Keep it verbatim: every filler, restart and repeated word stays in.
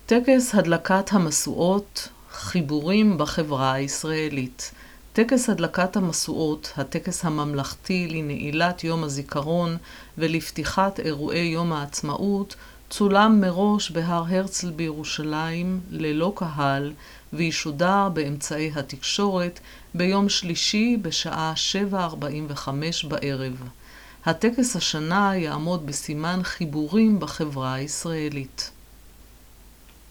טקס הדלקת המשואות, חיבורים בחברה הישראלית. טקס הדלקת המשואות, הטקס הממלכתי לנעילת יום הזיכרון ולפתיחת אירועי יום העצמאות, צולם מראש בהר הרצל בירושלים ללא קהל וישודר באמצעי התקשורת ביום שלישי בשעה שבע ארבעים וחמש בערב. הטקס השנה יעמוד בסימן חיבורים בחברה הישראלית.